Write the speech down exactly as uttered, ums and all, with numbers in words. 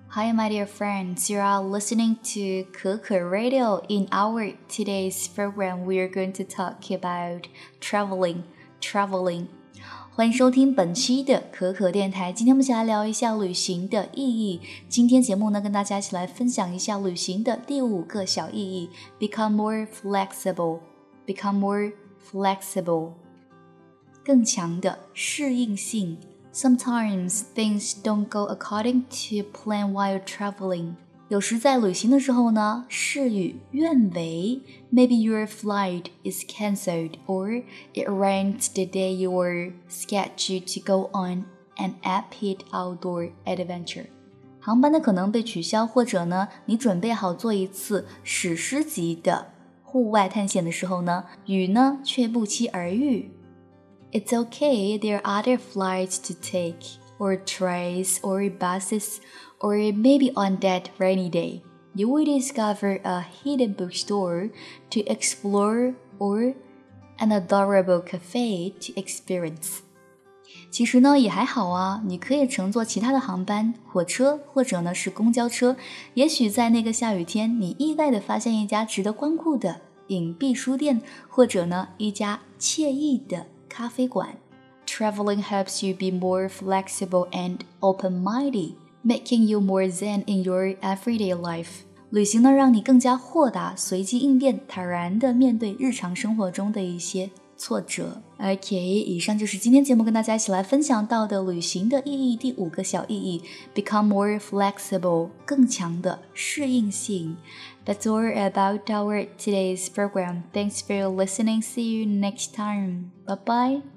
Hi, my dear friends. You are listening to Keke Radio. In our today's program, we are going to talk about traveling. Traveling. 欢迎收听本期的可可电台。今天我们一起来聊一下旅行的意义。今天节目呢，跟大家一起来分享一下旅行的第五个小意义 ：Become more flexible. Become more flexible. 更强的适应性。Sometimes things don't go according to plan while traveling. 有时在旅行的时候呢，事与愿违。Maybe your flight is cancelled or it rained the day you were scheduled to go on an epic outdoor adventure. 航班呢可能被取消，或者呢，你准备好做一次史诗级的户外探险的时候呢，雨呢却不期而遇。It's okay, there are other flights to take, or trains, or buses, or maybe on that rainy day, you will discover a hidden bookstore to explore or an adorable cafe to experience. 其实呢也还好啊，你可以乘坐其他的航班，火车或者呢是公交车，也许在那个下雨天，你意外地发现一家值得光顾的隐蔽书店，或者呢一家惬意的咖啡馆。Traveling helps you be more flexible and open-minded, making you more zen in your everyday life. 旅行呢，让你更加豁达、随机应变、坦然地面对日常生活中的一些挫折。OK， 以上就是今天节目跟大家一起来分享到的旅行的意义第五个小意义 Become more flexible 更强的适应性 That's all about our today's program. Thanks for listening. See you next time. Bye bye.